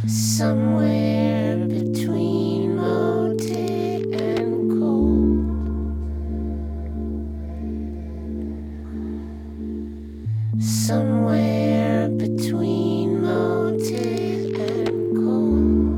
Somewhere between Mote and Cold. Somewhere between Mote and Cold.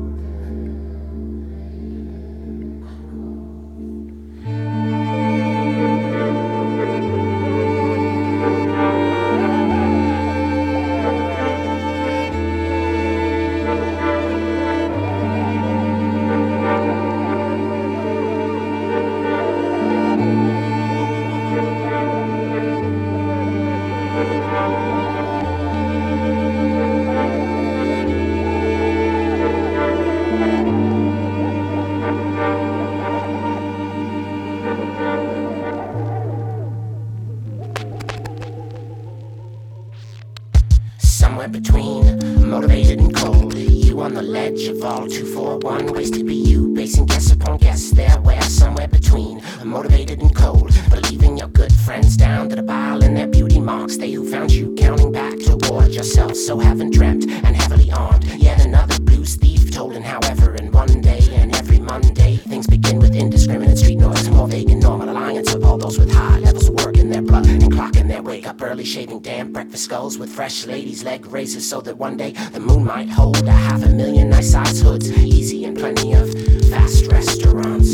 Somewhere between motivated and cold. You on the ledge of all 241 ways to be you, basing guess upon guess. There where somewhere between motivated and cold, believing your good friends down to the pile in their beauty marks. They who found you counting back toward yourself, so haven't dreamt and heavily armed. Yet another blues thief told, and however, in one day and every Monday things begin with indiscriminate street noise, more vague and normal alliance of all those with high levels of work in their blood and clocking their wake up early, shaving damp breakfast skulls with fresh ladies' leg razors, so that one day the moon might hold 500,000 nice-sized hoods, easy and plenty of fast restaurants.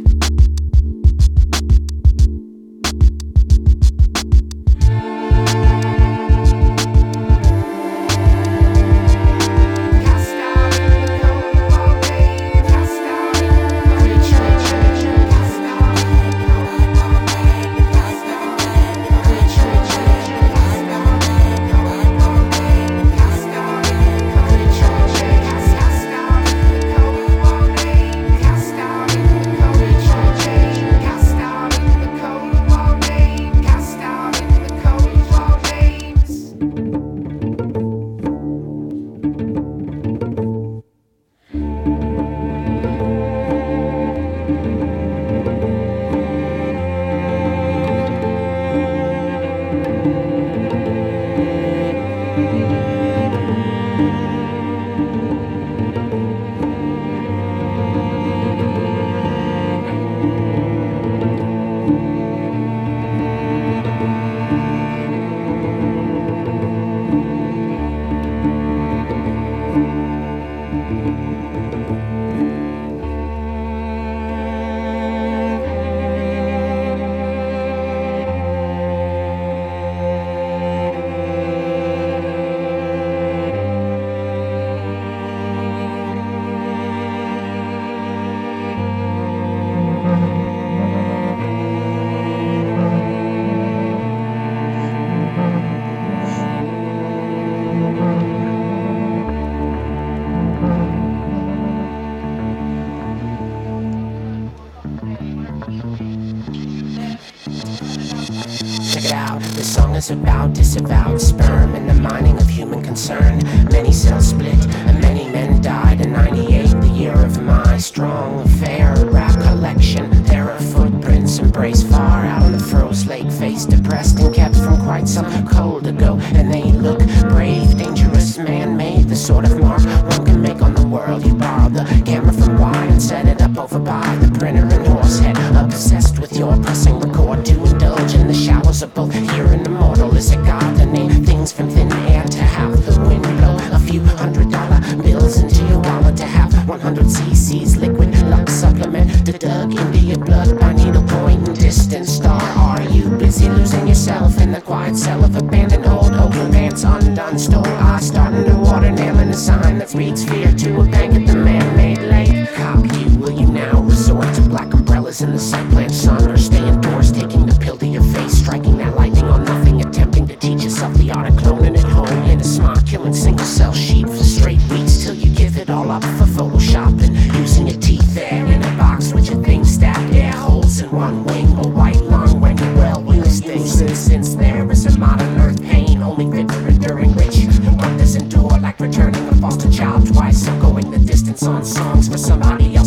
Check it out, this song is about disavowed sperm and the mining of human concern. Many cells split and many men died in 98, the year of my strong affair. Rap collection, there are footprints embraced far out on the froze lake, face depressed and kept from quite some cold ago. And they look brave, dangerous, man-made, the sort of mark one can make on the world. You borrow the camera from wide and set it up over by the printer and horsehead, obsessed with your pressing record to indulge in the showers of both here and immortal. Is it God to name things from thin air, to have the wind blow a few $100 bills into your wallet, to have 100 cc's liquid lux supplement to dug into your blood by needlepoint and distant star? Are you busy losing yourself in the quiet cell of abandoned old open pants, undone stole eyes starting to water, nailing a sign that reads fear to a bank at the man-made lake? Cop you, will you now resort to black umbrellas in the sunplant sun, or stay indoors taking the pill to your face, striking that lightning on nothing, attempting to teach yourself the art of cloning at home in a smart killing single cell sheet for straight weeks till you give it all up for Photoshop and using your teeth there in a box with your things stacked, air holes in one wing, a white lung when you well with this thing. Since there is a modern earth pain only fit for enduring, which one does endure like returning a foster child twice, or going the distance on songs for somebody else.